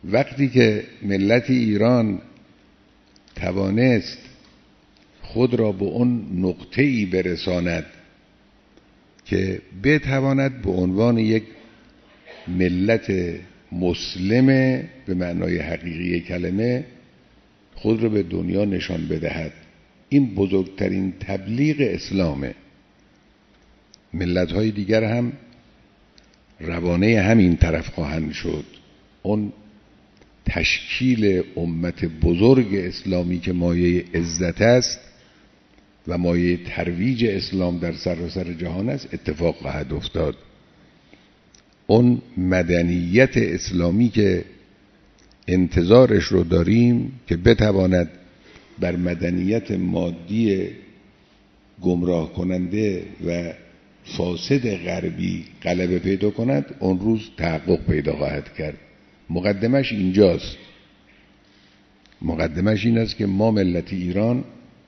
وقتی که ملت ایران توانست خود را به اون نقطه‌ای برساند که بتواند به عنوان یک ملت مسلم به معنای حقیقی کلمه خود را به دنیا نشان بدهد، این بزرگترین تبلیغ اسلامه. ملت‌های دیگر هم روانه همین طرف خواهند شد. اون تشکیل امت بزرگ اسلامی که مایه عزت است و مایه ترویج اسلام در سراسر جهان است اتفاق خواهد افتاد. اون مدنیت اسلامی که انتظارش رو داریم که بتواند بر مدنیت مادی گمراه کننده و فاسد غربی غلبه پیدا کند، اون روز تحقق پیدا خواهد کرد. مقدمش اینجاست. مقدمش این است که ما ملت ایران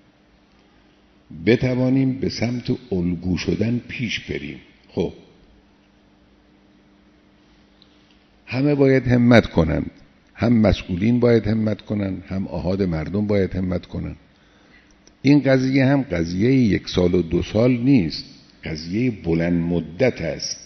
بتوانیم به سمت الگو شدن پیش بریم. خب همه باید همت کنند، هم مسئولین باید همت کنند، هم آحاد مردم باید همت کنند. این قضیه هم قضیه 1 سال و 2 سال نیست، قضیه بلند مدت است،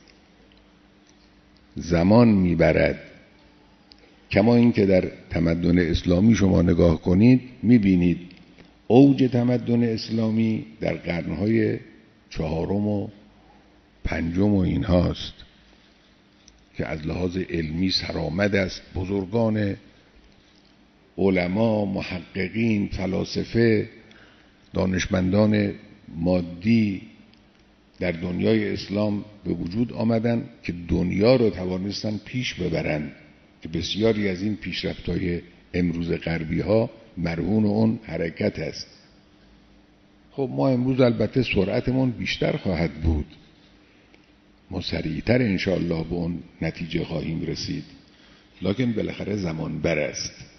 زمان میبرد. کما این که در تمدن اسلامی شما نگاه کنید میبینید اوج تمدن اسلامی در قرنهای 4 و 5 و این هاست که از لحاظ علمی سرآمد است. بزرگان علما، محققین، فلاسفه، دانشمندان مادی در دنیای اسلام به وجود آمدن که دنیا رو توانستن پیش ببرن که بسیاری از این پیشرفت‌های امروز غربی ها مرهون اون حرکت است. خب ما امروز البته سرعتمون بیشتر خواهد بود، ما سریعتر انشاءالله به اون نتیجه خواهیم رسید، لکن بالاخره زمان بر است.